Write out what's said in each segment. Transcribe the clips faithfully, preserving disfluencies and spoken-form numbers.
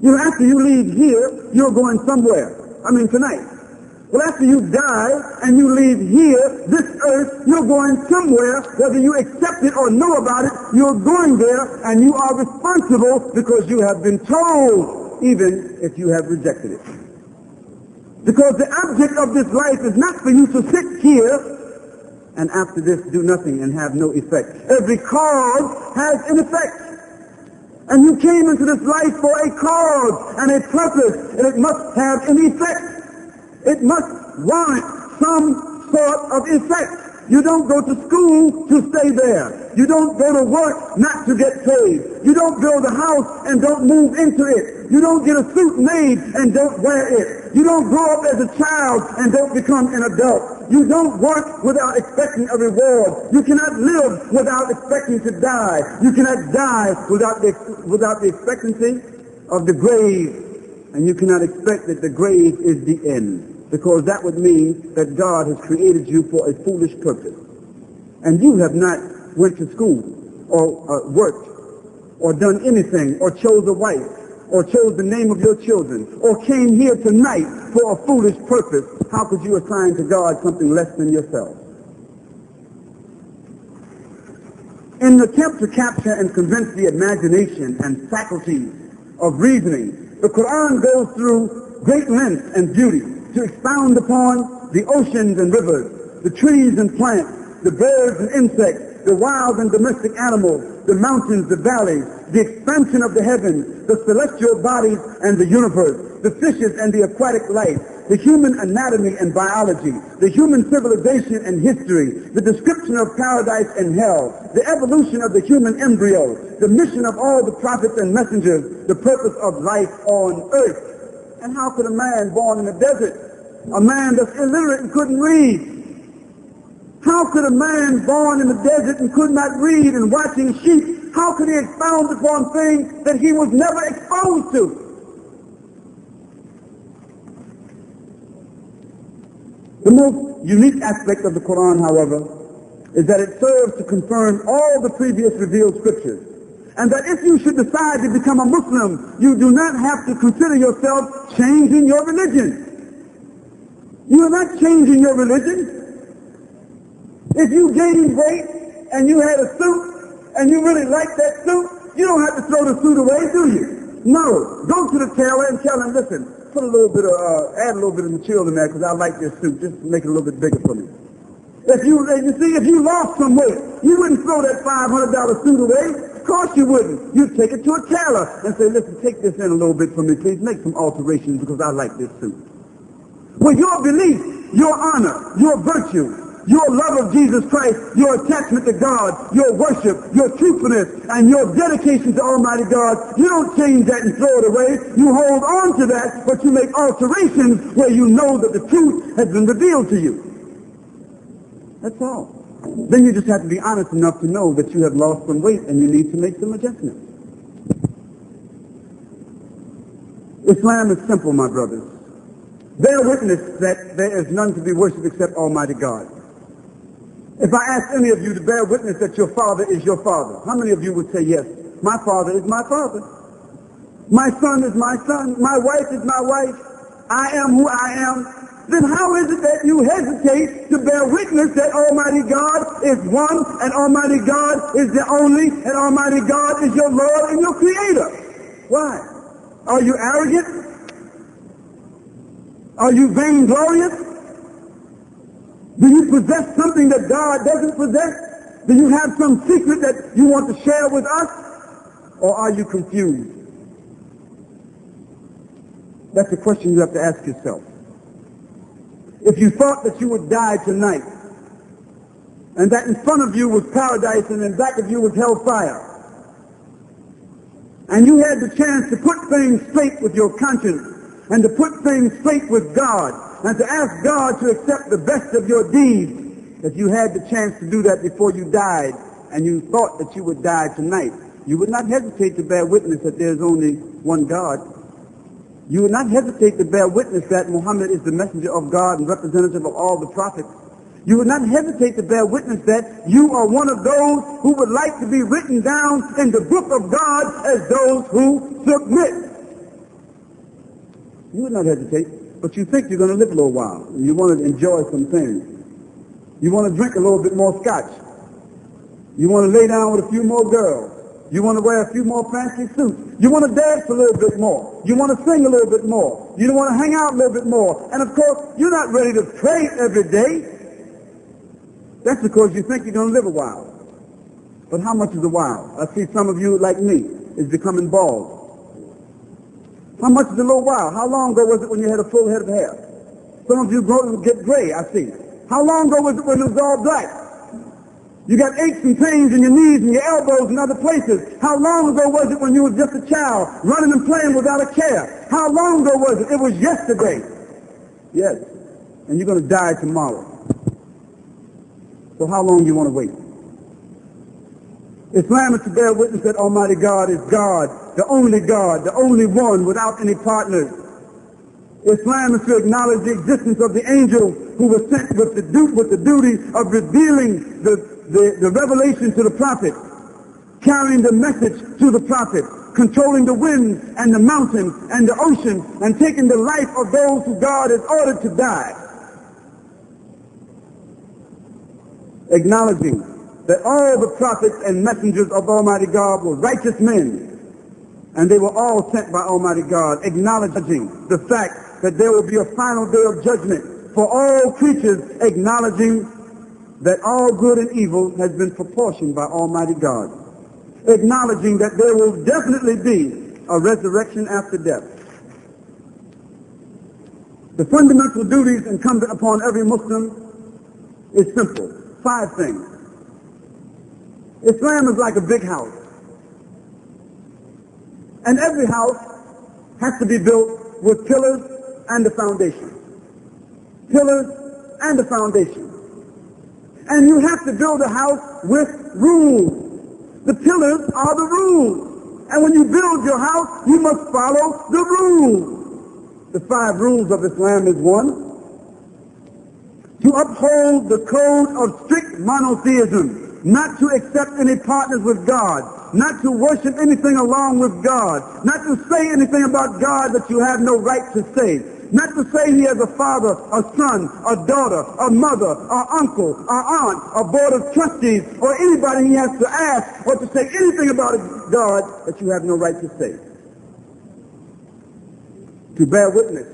You know, after you leave here, you're going somewhere. I mean, tonight. Well, after you die and you leave here, this earth, you're going somewhere. Whether you accept it or know about it, you're going there, and you are responsible because you have been told, even if you have rejected it. Because the object of this life is not for you to sit here and after this do nothing and have no effect. Every cause has an effect. And you came into this life for a cause and a purpose, and it must have an effect. It must warrant some sort of effect. You don't go to school to stay there. You don't go to work not to get paid. You don't build a house and don't move into it. You don't get a suit made and don't wear it. You don't grow up as a child and don't become an adult. You don't work without expecting a reward. You cannot live without expecting to die. You cannot die without the, without the expectancy of the grave. And you cannot expect that the grave is the end. Because that would mean that God has created you for a foolish purpose. And you have not went to school or uh, worked or done anything or chose a wife or chose the name of your children or came here tonight for a foolish purpose. How could you assign to God something less than yourself? In an attempt to capture and convince the imagination and faculties of reasoning, the Quran goes through great length and beauty to expound upon the oceans and rivers, the trees and plants, the birds and insects, the wild and domestic animals, the mountains, the valleys, the expansion of the heavens, the celestial bodies and the universe, the fishes and the aquatic life, the human anatomy and biology, the human civilization and history, the description of paradise and hell, the evolution of the human embryo, the mission of all the prophets and messengers, the purpose of life on earth. And how could a man born in the desert, a man that's illiterate and couldn't read, how could a man born in the desert and could not read and watching sheep, how could he expound upon things that he was never exposed to? The most unique aspect of the Quran, however, is that it serves to confirm all the previous revealed scriptures. And that if you should decide to become a Muslim, you do not have to consider yourself changing your religion. You are not changing your religion. If you gained weight and you had a suit and you really like that suit, you don't have to throw the suit away, do you? No. Go to the tailor and tell him, listen, put a little bit of, uh, add a little bit of material in there because I like this suit. Just make it a little bit bigger for me. If you, you see, if you lost some weight, you wouldn't throw that five hundred dollar suit away. Of course you wouldn't. You'd take it to a tailor and say, listen, take this in a little bit for me, please. Make some alterations because I like this suit. Well, your belief, your honor, your virtue, your love of Jesus Christ, your attachment to God, your worship, your truthfulness, and your dedication to Almighty God, you don't change that and throw it away. You hold on to that, but you make alterations where you know that the truth has been revealed to you. That's all. Then you just have to be honest enough to know that you have lost some weight and you need to make some adjustments. Islam is simple, my brothers. Bear witness that there is none to be worshipped except Almighty God. If I ask any of you to bear witness that your father is your father, how many of you would say yes? My father is my father. My son is my son. My wife is my wife. I am who I am. Then how is it that you hesitate to bear witness that Almighty God is one and Almighty God is the only and Almighty God is your Lord and your Creator? Why? Are you arrogant? Are you vainglorious? Do you possess something that God doesn't possess? Do you have some secret that you want to share with us? Or are you confused? That's a question you have to ask yourself. If you thought that you would die tonight, and that in front of you was paradise and in back of you was hellfire, and you had the chance to put things straight with your conscience, and to put things straight with God, and to ask God to accept the best of your deeds, if you had the chance to do that before you died, and you thought that you would die tonight, you would not hesitate to bear witness that there is only one God. You would not hesitate to bear witness that Muhammad is the messenger of God and representative of all the prophets. You would not hesitate to bear witness that you are one of those who would like to be written down in the book of God as those who submit. You would not hesitate, but you think you're going to live a little while. And you want to enjoy some things. You want to drink a little bit more scotch. You want to lay down with a few more girls. You want to wear a few more fancy suits. You want to dance a little bit more. You want to sing a little bit more. You want to hang out a little bit more. And of course, you're not ready to pray every day. That's because you think you're going to live a while. But how much is a while? I see some of you, like me, is becoming bald. How much is a little while? How long ago was it when you had a full head of hair? Some of you grow, get gray, I see. How long ago was it when it was all black? You got aches and pains in your knees and your elbows and other places. How long ago was it when you were just a child, running and playing without a care? How long ago was it? It was yesterday. Yes. And you're going to die tomorrow. So how long do you want to wait? Islam is to bear witness that Almighty God is God, the only God, the only one without any partners. Islam is to acknowledge the existence of the angel who was sent with the, du- with the duty of revealing the, the, the revelation to the prophet, carrying the message to the prophet, controlling the winds and the mountains and the oceans, and taking the life of those who God has ordered to die. Acknowledging that all the prophets and messengers of Almighty God were righteous men, and they were all sent by Almighty God, acknowledging the fact that there will be a final day of judgment for all creatures, acknowledging that all good and evil has been proportioned by Almighty God, acknowledging that there will definitely be a resurrection after death. The fundamental duties incumbent upon every Muslim is simple. Five things. Islam is like a big house. And every house has to be built with pillars and a foundation. Pillars and a foundation. And you have to build a house with rules. The pillars are the rules. And when you build your house, you must follow the rules. The five rules of Islam is one, to uphold the code of strict monotheism, not to accept any partners with God, not to worship anything along with God, not to say anything about God that you have no right to say, not to say he has a father, a son, a daughter, a mother, a uncle, a aunt, a board of trustees, or anybody he has to ask or to say anything about God that you have no right to say. To bear witness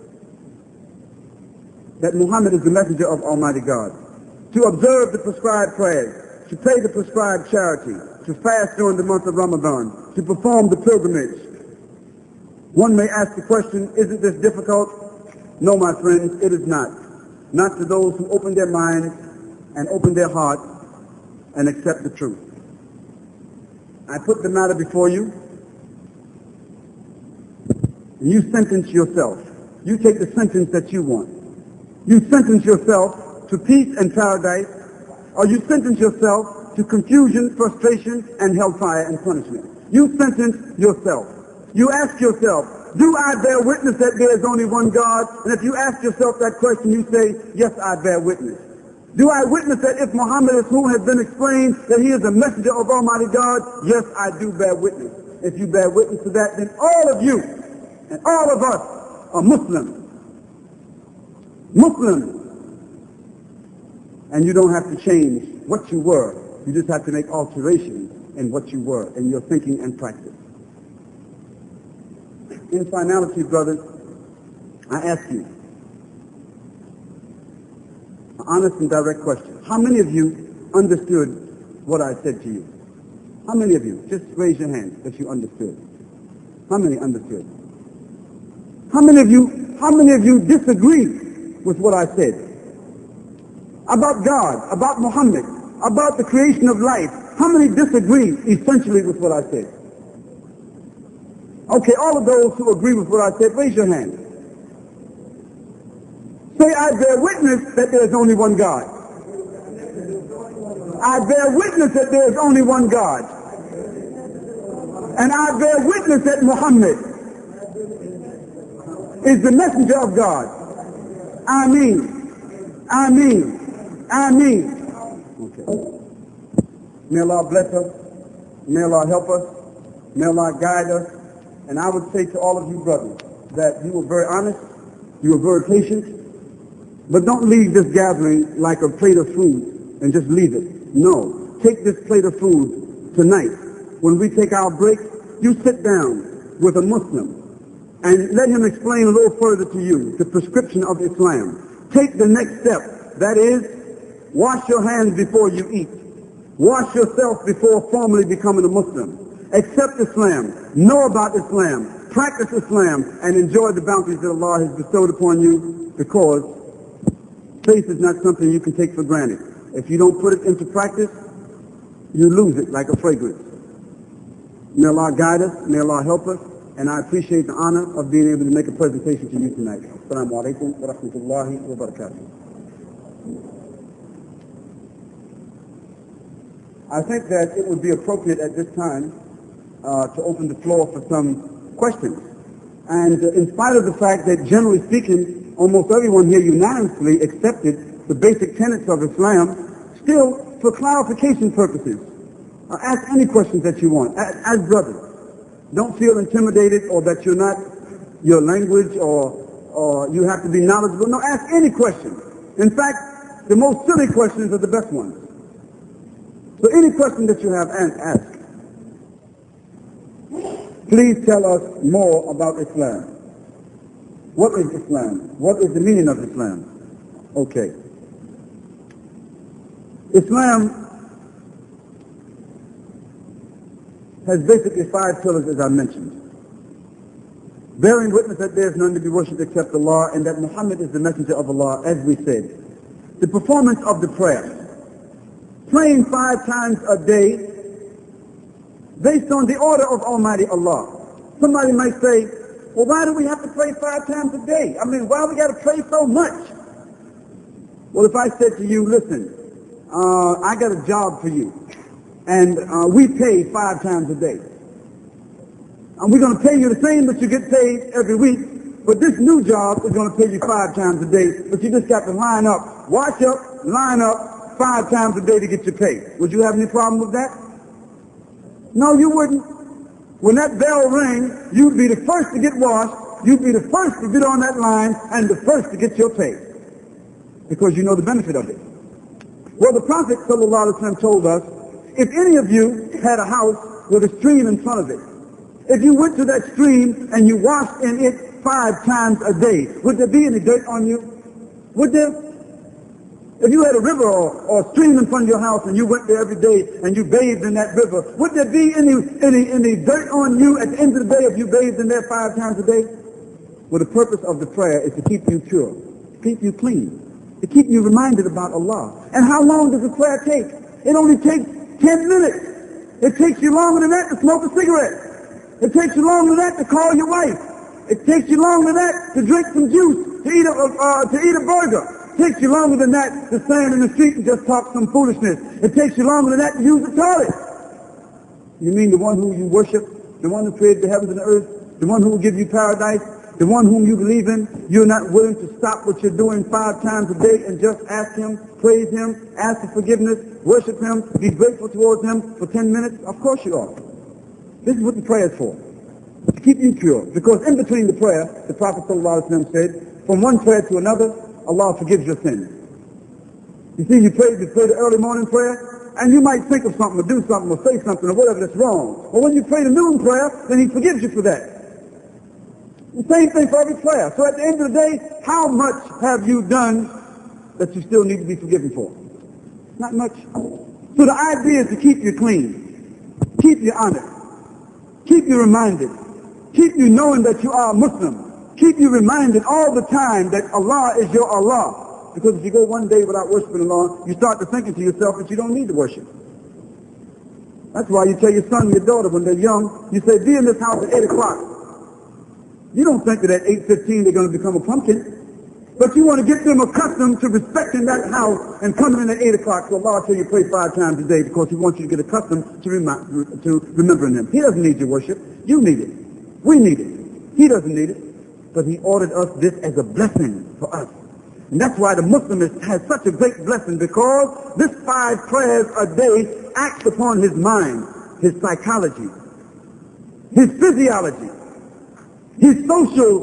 that Muhammad is the messenger of Almighty God, to observe the prescribed prayers, to pay the prescribed charity, to fast during the month of Ramadan, to perform the pilgrimage. One may ask the question, isn't this difficult? No, my friends, it is not. Not to those who open their minds and open their hearts and accept the truth. I put the matter before you, and you sentence yourself. You take the sentence that you want. You sentence yourself to peace and paradise, or you sentence yourself to confusion, frustration, and hellfire and punishment. You sentence yourself. You ask yourself, do I bear witness that there is only one God? And if you ask yourself that question, you say, yes, I bear witness. Do I witness that if Muhammad is who has been explained, that he is a messenger of Almighty God? Yes, I do bear witness. If you bear witness to that, then all of you and all of us are Muslims. Muslims. And you don't have to change what you were. You just have to make alterations in what you were, in your thinking and practice. In finality, brothers, I ask you an honest and direct question. How many of you understood what I said to you? How many of you? Just raise your hand if you understood. How many understood? How many of you, how many of you disagree with what I said? About God, about Muhammad, about the creation of life. How many disagree essentially with what I said? Okay, all of those who agree with what I said, raise your hand. Say, I bear witness that there is only one God. I bear witness that there is only one God. And I bear witness that Muhammad is the messenger of God. Ameen. Ameen. Ameen. Okay. May Allah bless us. May Allah help us. May Allah guide us. And I would say to all of you brothers, that you were very honest, you were very patient, but don't leave this gathering like a plate of food and just leave it. No, take this plate of food tonight. When we take our break, you sit down with a Muslim and let him explain a little further to you the prescription of Islam. Take the next step, that is, wash your hands before you eat. Wash yourself before formally becoming a Muslim. Accept Islam, know about Islam, practice Islam, and enjoy the bounties that Allah has bestowed upon you, because faith is not something you can take for granted. If you don't put it into practice, you lose it like a fragrance. May Allah guide us, may Allah help us, and I appreciate the honor of being able to make a presentation to you tonight. Assalamu alaikum wa rahmatullahi wa barakatuh. I think that it would be appropriate at this time uh, to open the floor for some questions. And uh, in spite of the fact that, generally speaking, almost everyone here unanimously accepted the basic tenets of Islam, still, for clarification purposes, uh, ask any questions that you want, as, as brothers. Don't feel intimidated or that you're not, your language or, or you have to be knowledgeable. No, ask any question. In fact, the most silly questions are the best ones. So any question that you have, ask. Please tell us more about Islam. What is Islam? What is the meaning of Islam? Okay. Islam has basically five pillars, as I mentioned. Bearing witness that there is none to be worshipped except Allah, and that Muhammad is the messenger of Allah, as we said. The performance of the prayer. Praying five times a day based on the order of Almighty Allah. Somebody might say, well, why do we have to pray five times a day? I mean, why we got to pray so much? Well, if I said to you, listen, uh, I got a job for you, and uh, we pay five times a day. And we're going to pay you the same that you get paid every week, but this new job is going to pay you five times a day, but you just got to line up, watch up, line up five times a day to get your pay. Would you have any problem with that? No, you wouldn't. When that bell rang, you'd be the first to get washed, you'd be the first to get on that line, and the first to get your pay, because you know the benefit of it. Well, the Prophet ﷺ told us, if any of you had a house with a stream in front of it, if you went to that stream and you washed in it five times a day, would there be any dirt on you? Would there? If you had a river or, or a stream in front of your house and you went there every day and you bathed in that river, would there be any, any, any dirt on you at the end of the day if you bathed in there five times a day? Well, the purpose of the prayer is to keep you pure, to keep you clean, to keep you reminded about Allah. And how long does the prayer take? It only takes ten minutes. It takes you longer than that to smoke a cigarette. It takes you longer than that to call your wife. It takes you longer than that to drink some juice, to eat a, uh, to eat a burger. It takes you longer than that to stand in the street and just talk some foolishness. It takes you longer than that to use the toilet. You mean the one who you worship, the one who created the heavens and the earth, the one who will give you paradise, the one whom you believe in, you're not willing to stop what you're doing five times a day and just ask him, praise him, ask for forgiveness, worship him, be grateful towards him for ten minutes? Of course you are. This is what the prayer is for, to keep you pure. Because in between the prayer, the Prophet ﷺ said, from one prayer to another, Allah forgives your sins. You see, you pray, you pray the early morning prayer, and you might think of something or do something or say something or whatever that's wrong. But when you pray the noon prayer, then he forgives you for that. The same thing for every prayer. So at the end of the day, how much have you done that you still need to be forgiven for? Not much. So the idea is to keep you clean, keep you honest, keep you reminded, keep you knowing that you are a Muslim, keep you reminded all the time that Allah is your Allah. Because if you go one day without worshiping Allah, you start to thinking to yourself that you don't need to worship. That's why you tell your son and your daughter when they're young, you say, be in this house at eight o'clock. You don't think that at eight fifteen they're going to become a pumpkin, but you want to get them accustomed to respecting that house and coming in at eight o'clock. So Allah tell you pray five times a day because he wants you to get accustomed to, remi- to remembering him. He doesn't need your worship. You need it. We need it. He doesn't need it. But he ordered us this as a blessing for us. And that's why the Muslim is, has such a great blessing, because this five prayers a day acts upon his mind, his psychology, his physiology, his social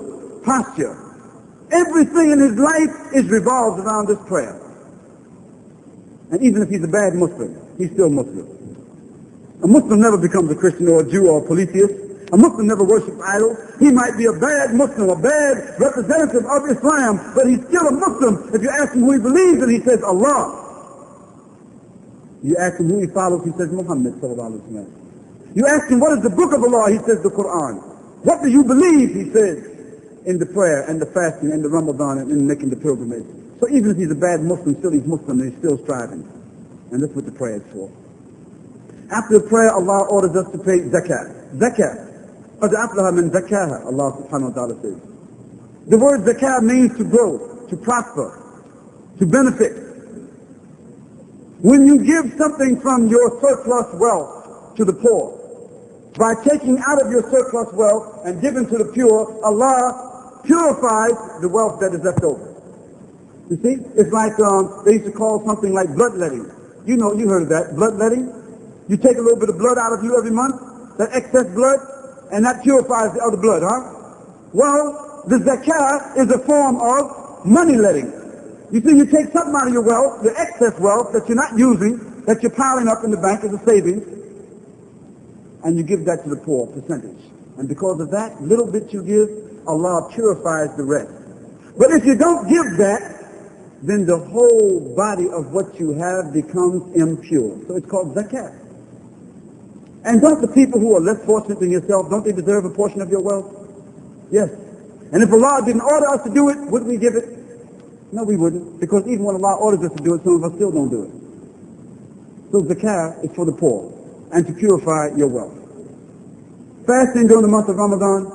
posture. Everything in his life is revolved around this prayer. And even if he's a bad Muslim, he's still Muslim. A Muslim never becomes a Christian or a Jew or a polytheist. A Muslim never worships idols. He might be a bad Muslim, a bad representative of Islam, but he's still a Muslim. If you ask him who he believes in, he says Allah. You ask him who he follows, he says Muhammad sallallahu alaihi wasallam. You ask him what is the book of Allah, he says the Quran. What do you believe, he says, in the prayer and the fasting and the Ramadan and in making the pilgrimage. So even if he's a bad Muslim, still he's Muslim and he's still striving. And that's what the prayer is for. After the prayer, Allah orders us to pay zakat. Zakat. قَدْ أَفْلَهَا مِنْ زَكَاهَا, Allah subhanahu wa ta'ala says. The word zakat means to grow, to prosper, to benefit. When you give something from your surplus wealth to the poor, by taking out of your surplus wealth and giving to the pure, Allah purifies the wealth that is left over. You see, it's like um, they used to call something like bloodletting. You know, you heard of that, bloodletting. You take a little bit of blood out of you every month, that excess blood, and that purifies the other blood, huh? Well, the zakah is a form of money letting. You see, you take something out of your wealth, your excess wealth that you're not using, that you're piling up in the bank as a savings, and you give that to the poor, percentage. And because of that little bit you give, Allah purifies the rest. But if you don't give that, then the whole body of what you have becomes impure. So it's called zakat. And don't the people who are less fortunate than yourself, don't they deserve a portion of your wealth? Yes. And if Allah didn't order us to do it, would we give it? No, we wouldn't. Because even when Allah orders us to do it, some of us still don't do it. So zakat is for the poor and to purify your wealth. Fasting during the month of Ramadan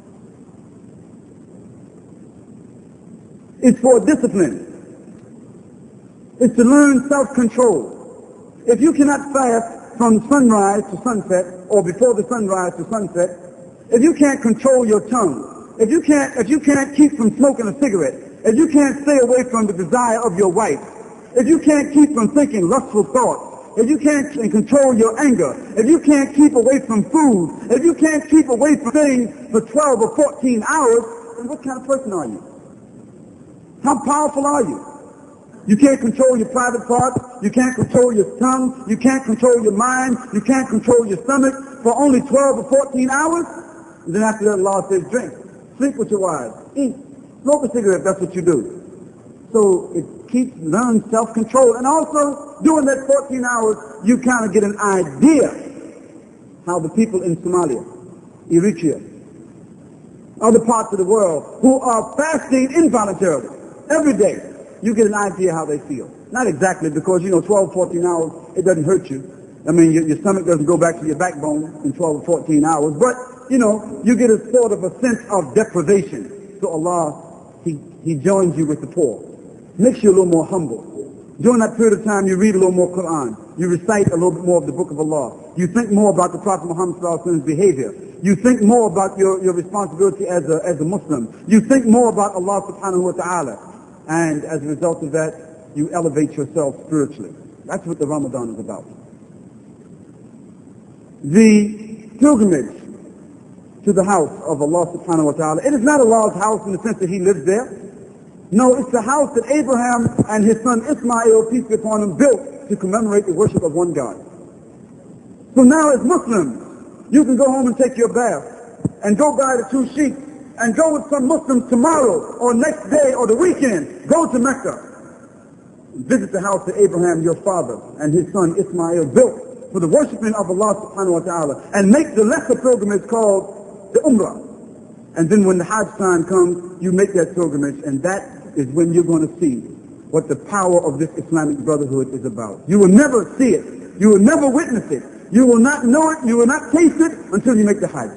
is for discipline. It's to learn self-control. If you cannot fast from sunrise to sunset, or before the sunrise to sunset, if you can't control your tongue, if you can't, if you can't keep from smoking a cigarette, if you can't stay away from the desire of your wife, if you can't keep from thinking lustful thoughts, if you can't control your anger, if you can't keep away from food, if you can't keep away from things for twelve or fourteen hours, then what kind of person are you? How powerful are you? You can't control your private parts. You can't control your tongue. You can't control your mind. You can't control your stomach for only twelve or fourteen hours. And then after that, Allah says, drink, sleep with your wives, eat, smoke a cigarette. That's what you do. So it keeps, learn self-control. And also, during that fourteen hours, you kind of get an idea how the people in Somalia, Eritrea, other parts of the world who are fasting involuntarily every day, you get an idea how they feel. Not exactly, because, you know, twelve, fourteen hours, it doesn't hurt you. I mean, your, your stomach doesn't go back to your backbone in twelve or fourteen hours. But, you know, you get a sort of a sense of deprivation. So Allah, He, he joins you with the poor. Makes you a little more humble. During that period of time, you read a little more Quran. You recite a little bit more of the book of Allah. You think more about the Prophet Muhammad sallallahu alaihi wasallam's behavior. You think more about your, your responsibility as a, as a Muslim. You think more about Allah subhanahu wa ta'ala. And as a result of that, you elevate yourself spiritually. That's what the Ramadan is about. The pilgrimage to the house of Allah subhanahu wa ta'ala, it is not Allah's house in the sense that He lives there. No, it's the house that Abraham and his son Ismail, peace be upon him, built to commemorate the worship of one God. So now as Muslims, you can go home and take your bath and go buy the two sheep and go with some Muslims tomorrow or next day or the weekend. Go to Mecca. Visit the house that Abraham, your father, and his son Ismail built for the worshiping of Allah subhanahu wa ta'ala, and make the lesser pilgrimage called the Umrah. And then when the Hajj time comes, you make that pilgrimage, and that is when you're going to see what the power of this Islamic brotherhood is about. You will never see it. You will never witness it. You will not know it. You will not taste it until you make the Hajj.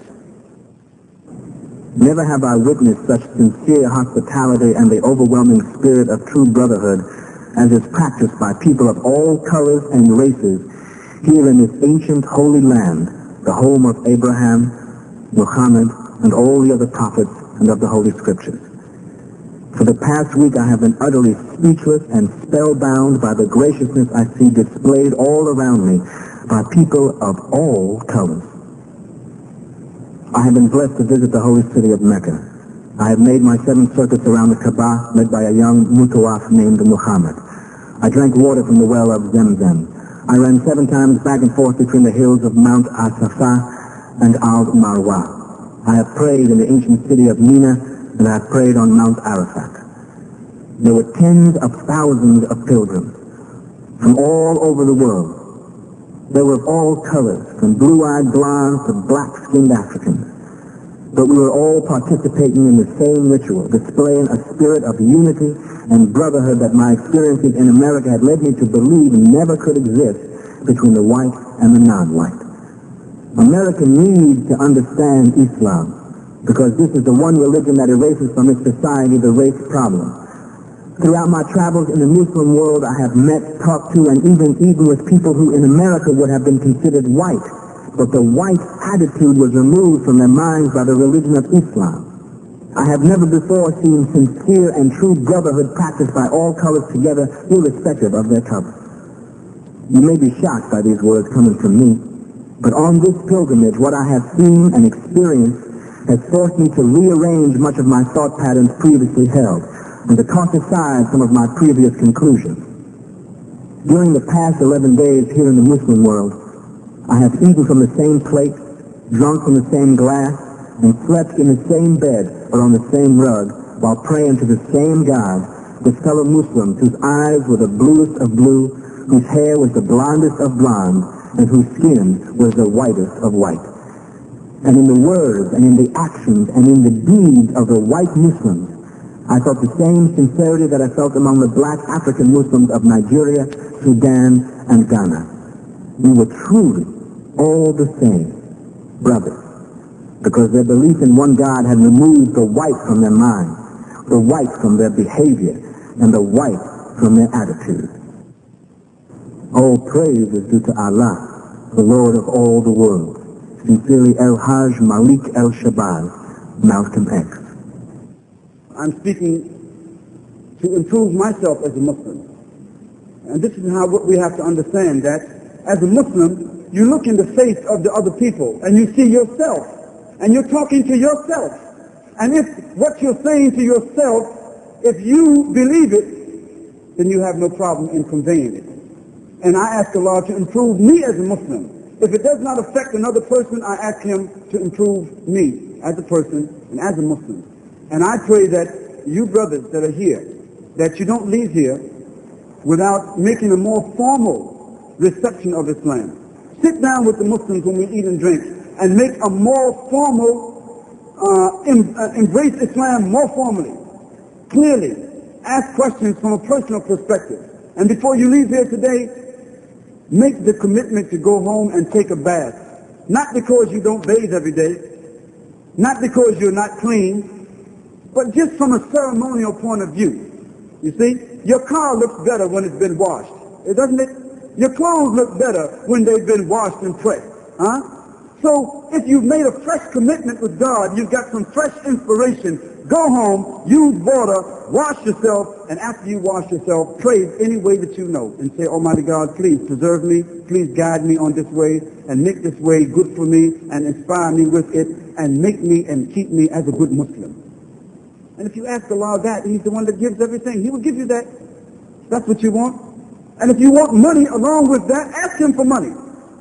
Never have I witnessed such sincere hospitality and the overwhelming spirit of true brotherhood as is practiced by people of all colors and races here in this ancient holy land, the home of Abraham, Muhammad, and all the other prophets and of the Holy Scriptures. For the past week I have been utterly speechless and spellbound by the graciousness I see displayed all around me by people of all colors. I have been blessed to visit the holy city of Mecca. I have made my seven circuits around the Kaaba, led by a young mutawaf named Muhammad. I drank water from the well of Zemzem. I ran seven times back and forth between the hills of Mount Al-Safa and Al-Marwa. I have prayed in the ancient city of Mina, and I have prayed on Mount Arafat. There were tens of thousands of pilgrims from all over the world. They were of all colors, from blue-eyed blondes to black-skinned Africans. But we were all participating in the same ritual, displaying a spirit of unity and brotherhood that my experiences in America had led me to believe never could exist between the white and the non-white. America needs to understand Islam, because this is the one religion that erases from its society the race problem. Throughout my travels in the Muslim world, I have met, talked to, and even eaten with people who in America would have been considered white, but the white attitude was removed from their minds by the religion of Islam. I have never before seen sincere and true brotherhood practiced by all colors together, irrespective of their color. You may be shocked by these words coming from me, but on this pilgrimage, what I have seen and experienced has forced me to rearrange much of my thought patterns previously held, and to toss aside some of my previous conclusions. During the past eleven days here in the Muslim world, I have eaten from the same plate, drunk from the same glass, and slept in the same bed or on the same rug while praying to the same God, with fellow Muslims whose eyes were the bluest of blue, whose hair was the blondest of blonde, and whose skin was the whitest of white. And in the words and in the actions and in the deeds of the white Muslims, I felt the same sincerity that I felt among the black African Muslims of Nigeria, Sudan, and Ghana. We were truly all the same brothers, because their belief in one God had removed the white from their mind, the white from their behavior, and the white from their attitude. All praise is due to Allah, the Lord of all the world. Sincerely, El-Hajj Malik El-Shabazz, Malcolm X. I'm speaking to improve myself as a Muslim. And this is how what we have to understand, that as a Muslim, you look in the face of the other people and you see yourself. And you're talking to yourself. And if what you're saying to yourself, if you believe it, then you have no problem in conveying it. And I ask Allah to improve me as a Muslim. If it does not affect another person, I ask Him to improve me as a person and as a Muslim. And I pray that you brothers that are here, that you don't leave here without making a more formal reception of Islam. Sit down with the Muslims when we eat and drink and make a more formal, uh, em uh, embrace Islam more formally, clearly. Ask questions from a personal perspective. And before you leave here today, make the commitment to go home and take a bath. Not because you don't bathe every day, not because you're not clean, but just from a ceremonial point of view. You see, your car looks better when it's been washed. It doesn't it? Your clothes look better when they've been washed and pressed. Huh? So if you've made a fresh commitment with God, you've got some fresh inspiration, go home, use water, wash yourself, and after you wash yourself, pray any way that you know and say, Almighty God, please preserve me, please guide me on this way and make this way good for me and inspire me with it and make me and keep me as a good Muslim. And if you ask Allah that, He's the one that gives everything. He will give you that. That's what you want. And if you want money along with that, ask Him for money.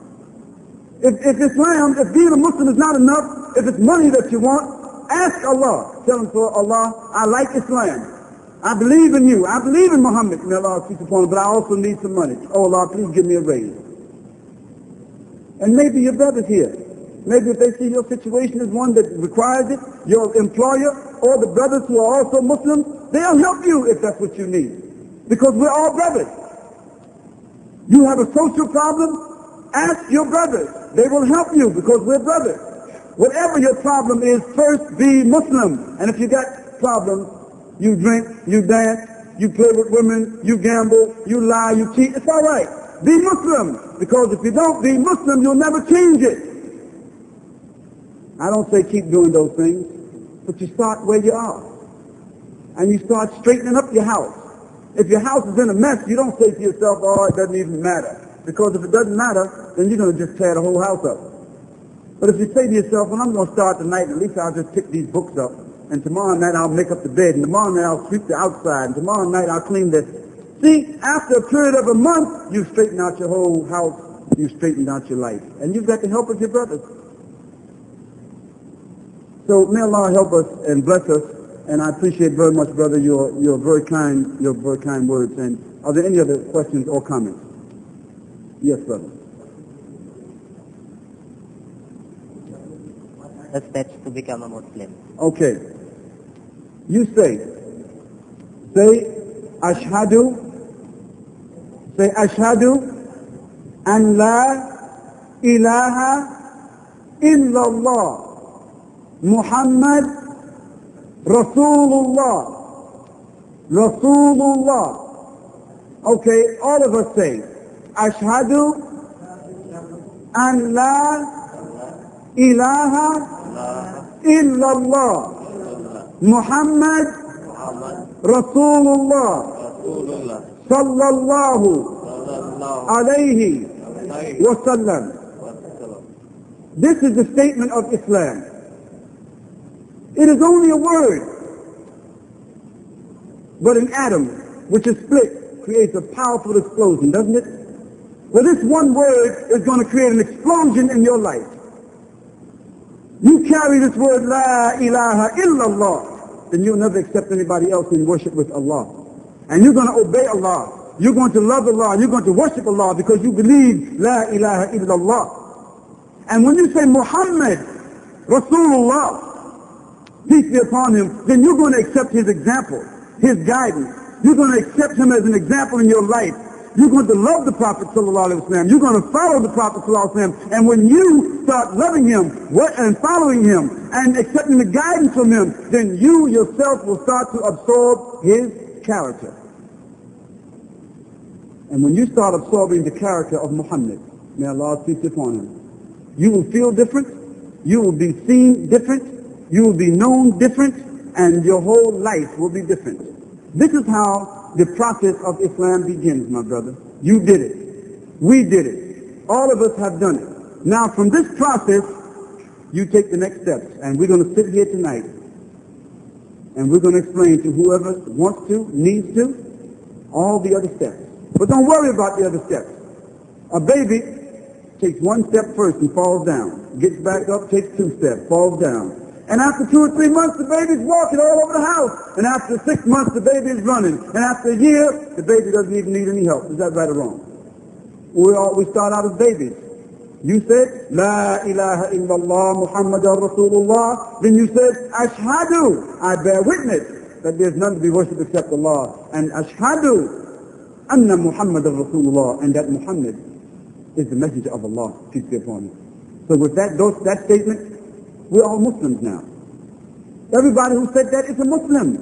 If, if Islam, if being a Muslim is not enough, if it's money that you want, ask Allah. Tell Him, for Allah, I like Islam. I believe in you. I believe in Muhammad, may Allah speak upon him, but I also need some money. Oh Allah, please give me a raise. And maybe your brother's here. Maybe if they see your situation is one that requires it, your employer or the brothers who are also Muslims, they'll help you if that's what you need. Because we're all brothers. You have a social problem, ask your brothers. They will help you because we're brothers. Whatever your problem is, first be Muslim. And if you got problems, you drink, you dance, you play with women, you gamble, you lie, you cheat, it's all right. Be Muslim. Because if you don't be Muslim, you'll never change it. I don't say keep doing those things, but you start where you are. And you start straightening up your house. If your house is in a mess, you don't say to yourself, oh, it doesn't even matter. Because if it doesn't matter, then you're going to just tear the whole house up. But if you say to yourself, well, I'm going to start tonight, at least I'll just pick these books up and tomorrow night I'll make up the bed, and tomorrow night I'll sweep the outside, and tomorrow night I'll clean this. See, after a period of a month, you straighten out your whole house, you straighten out your life, and you've got the help of your brothers. So may Allah help us and bless us, and I appreciate very much, brother, your your very kind your very kind words. And are there any other questions or comments? Yes, brother. The steps to become a Muslim. Okay. You say, say, Ashhadu, say, Ashhadu an la ilaha illallah Muhammad Rasulullah. Rasulullah. Okay, all of us say, Ashhadu an la ilaha illallah Muhammad Rasulullah sallallahu alayhi wa sallam. This is the statement of Islam. It is only a word, but an atom which is split creates a powerful explosion, doesn't it? Well, this one word is going to create an explosion in your life. You carry this word, La ilaha illallah, then you'll never accept anybody else in worship with Allah. And you're going to obey Allah. You're going to love Allah. You're going to worship Allah because you believe La ilaha illallah. And when you say Muhammad, Rasulullah, peace be upon him, then you're going to accept his example, his guidance. You're going to accept him as an example in your life. You're going to love the Prophet sallallahu alaihi wasallam. You're going to follow the Prophet sallallahu alaihi wasallam. And when you start loving him and following him and accepting the guidance from him, then you yourself will start to absorb his character. And when you start absorbing the character of Muhammad, may Allah peace upon him, you will feel different. You will be seen different. You will be known different, and your whole life will be different. This is how the process of Islam begins, my brother. You did it. We did it. All of us have done it. Now, from this process, you take the next steps, and we're going to sit here tonight, and we're going to explain to whoever wants to, needs to, all the other steps. But don't worry about the other steps. A baby takes one step first and falls down. Gets back up, takes two steps, falls down. And after two or three months, the baby's walking all over the house. And after six months, the baby is running. And after a year, the baby doesn't even need any help. Is that right or wrong? We all, we start out as babies. You said, La ilaha illallah Muhammadan Rasulullah. Then you said, Ashhadu, I bear witness that there's none to be worshipped except Allah. And Ashhadu anna Muhammadan Rasulullah. And that Muhammad is the messenger of Allah. Peace be upon him. So with that, those, that statement, we're all Muslims now. Everybody who said that is a Muslim.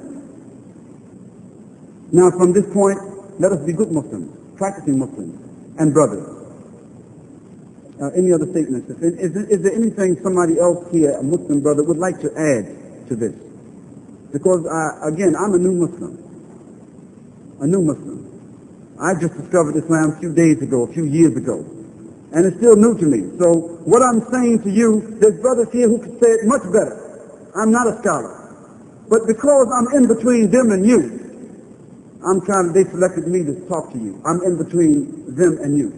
Now from this point, let us be good Muslims, practicing Muslims, and brothers. Uh, any other statements? Is, is, is there anything somebody else here, a Muslim brother, would like to add to this? Because, uh, again, I'm a new Muslim. A new Muslim. I just discovered Islam a few days ago, a few years ago. And it's still new to me. So what I'm saying to you, there's brothers here who could say it much better. I'm not a scholar. But because I'm in between them and you, I'm kind of, they selected me to talk to you. I'm in between them and you.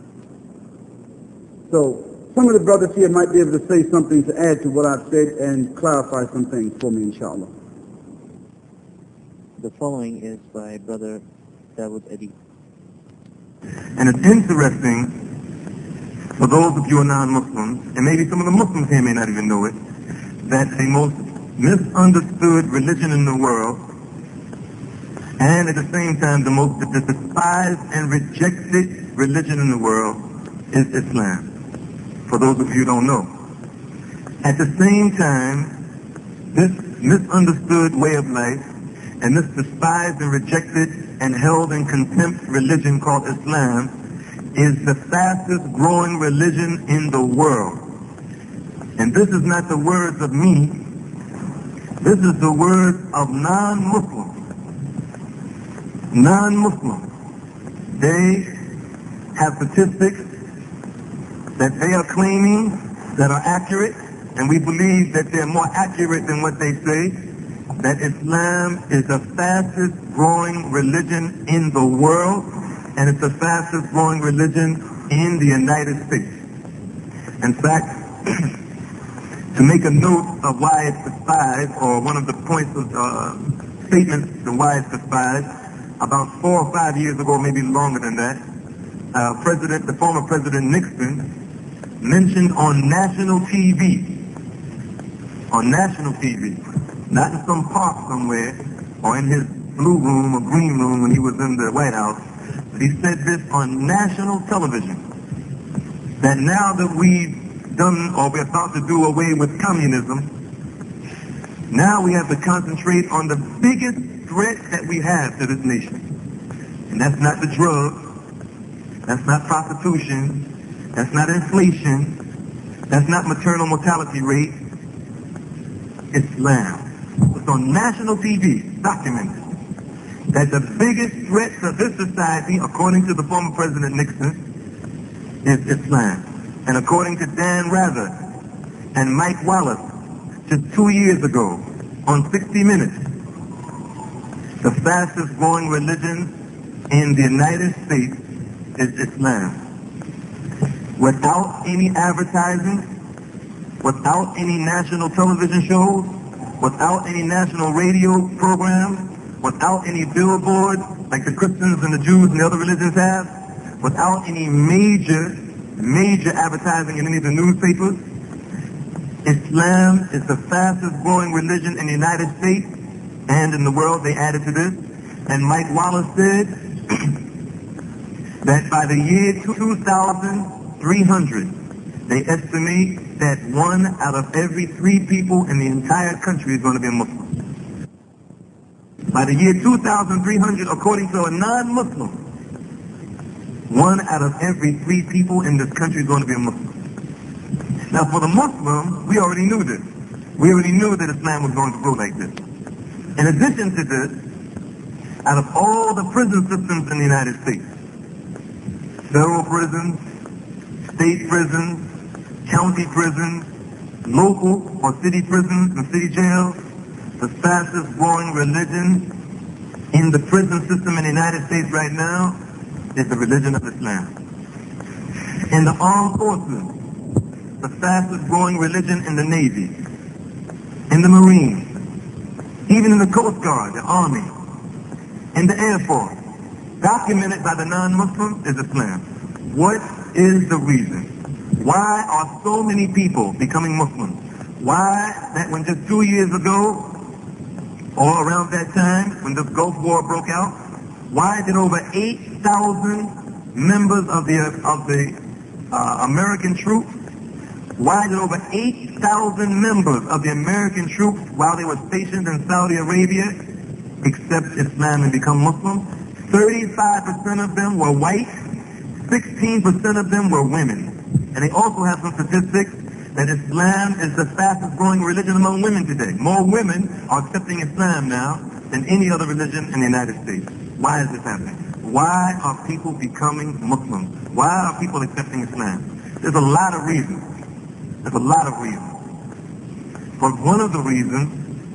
So some of the brothers here might be able to say something to add to what I've said and clarify some things for me, inshallah. The following is by Brother Dawood Adi. And it's interesting for those of you who are non-Muslims, and maybe some of the Muslims here may not even know it, that the most misunderstood religion in the world, and at the same time the most despised and rejected religion in the world, is Islam. For those of you who don't know. At the same time, this misunderstood way of life, and this despised and rejected and held in contempt religion called Islam, is the fastest growing religion in the world. And this is not the words of me. This is the words of non-Muslims. Non-Muslims. They have statistics that they are claiming that are accurate, and we believe that they're more accurate than what they say. that Islam is the fastest growing religion in the world, and it's the fastest growing religion in the United States. In fact, to make a note of why it's despised, or one of the points of uh, statements of why it's despised, about four or five years ago, maybe longer than that, uh, President, the former President Nixon mentioned on national T V, on national T V, not in some park somewhere or in his blue room or green room when he was in the White House, but he said this on national television, that now that we've done, or we're about to do away with communism, now we have to concentrate on the biggest threat that we have to this nation. And that's not the drugs, that's not prostitution, that's not inflation, that's not maternal mortality rate, Islam. It's on national T V, documented, that the biggest threat to this society, according to the former President Nixon, is Islam. And according to Dan Rather and Mike Wallace, just two years ago, on sixty minutes, the fastest growing religion in the United States is Islam. Without any advertising, without any national television shows, without any national radio programs, without any billboards like the Christians and the Jews and the other religions have, without any major, major advertising in any of the newspapers, Islam is the fastest growing religion in the United States and in the world. They added to this. And Mike Wallace said that by the year two thousand three hundred, they estimate that one out of every three people in the entire country is going to be a Muslim. By the year two thousand three hundred, according to a non-Muslim, one out of every three people in this country is going to be a Muslim. Now, for the Muslim, we already knew this. We already knew that Islam was going to grow like this. In addition to this, out of all the prison systems in the United States, federal prisons, state prisons, county prisons, local or city prisons and city jails, the fastest growing religion in the prison system in the United States right now is the religion of Islam. In the armed forces, the fastest growing religion in the Navy, in the Marines, even in the Coast Guard, the Army, in the Air Force, documented by the non-Muslims, is Islam. What is the reason? Why are so many people becoming Muslims? Why that when just two years ago, or around that time, when the Gulf War broke out, why did over eight thousand members of the, of the uh, American troops, why did over eight thousand members of the American troops, while they were stationed in Saudi Arabia, accept Islam and become Muslim? thirty-five percent of them were white, sixteen percent of them were women. And they also have some statistics that Islam is the fastest growing religion among women today. More women are accepting Islam now than any other religion in the United States. Why is this happening? Why are people becoming Muslims? Why are people accepting Islam? There's a lot of reasons. There's a lot of reasons. But one of the reasons,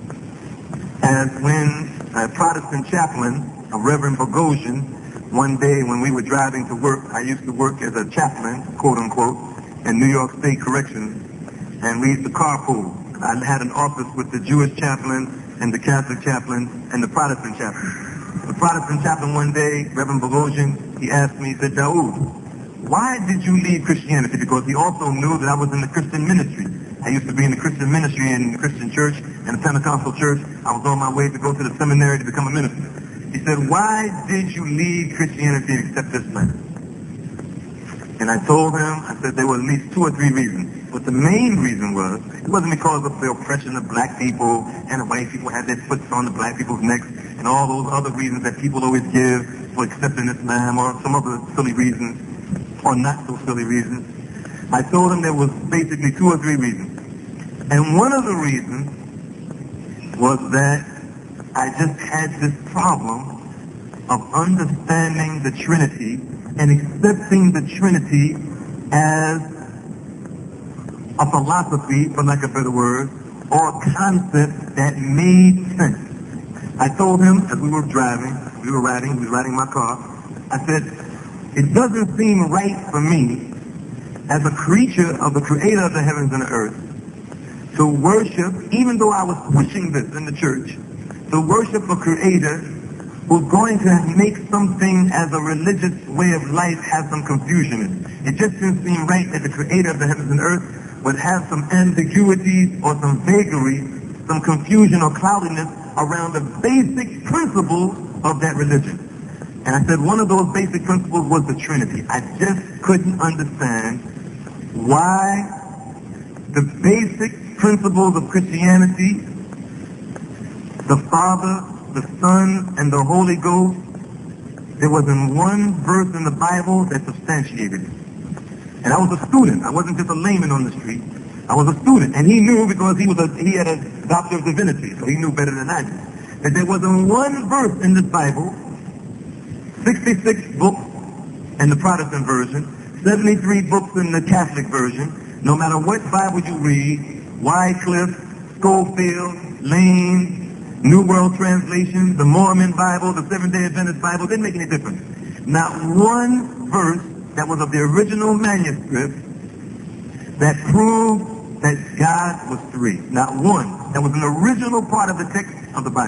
as when a Protestant chaplain, a Reverend Bogosian, one day when we were driving to work, I used to work as a chaplain, quote unquote, in New York State Corrections, and we used to carpool. I had an office with the Jewish chaplain and the Catholic chaplain and the Protestant chaplain. The Protestant chaplain one day, Reverend Bogosian, he asked me, he said, Daoud, why did you leave Christianity? Because he also knew that I was in the Christian ministry. I used to be in the Christian ministry in the Christian church and the Pentecostal church. I was on my way to go to the seminary to become a minister. He said, why did you leave Christianity and accept Islam? And I told him, I said there were at least two or three reasons. But the main reason was, it wasn't because of the oppression of black people and the white people had their foots on the black people's necks and all those other reasons that people always give for accepting Islam or some other silly reasons or not so silly reasons. I told him there was basically two or three reasons. And one of the reasons was that I just had this problem of understanding the Trinity and accepting the Trinity as a philosophy, for lack of a better word, or concept that made sense. I told him as we were driving, we were riding, he was riding my car, I said, it doesn't seem right for me as a creature of the creator of the heavens and the earth to worship, even though I was pushing this in the church, to worship a creator who's going to make something as a religious way of life have some confusion in it. It just didn't seem right that the creator of the heavens and earth would have some ambiguities or some vagaries, some confusion or cloudiness around the basic principles of that religion. And I said one of those basic principles was the Trinity. I just couldn't understand why the basic principles of Christianity, the Father, the Son, and the Holy Ghost, there wasn't one verse in the Bible that substantiated it. And I was a student. I wasn't just a layman on the street. I was a student. And he knew because he was a, he had a doctor of divinity, so he knew better than I did, that there wasn't one verse in this Bible, sixty-six books in the Protestant version, seventy-three books in the Catholic version. No matter what Bible you read, Wycliffe, Schofield, Lane, New World Translation, the Mormon Bible, the Seventh-day Adventist Bible, didn't make any difference. Not one verse that was of the original manuscript that proved that God was three. Not one. That was an original part of the text of the Bible.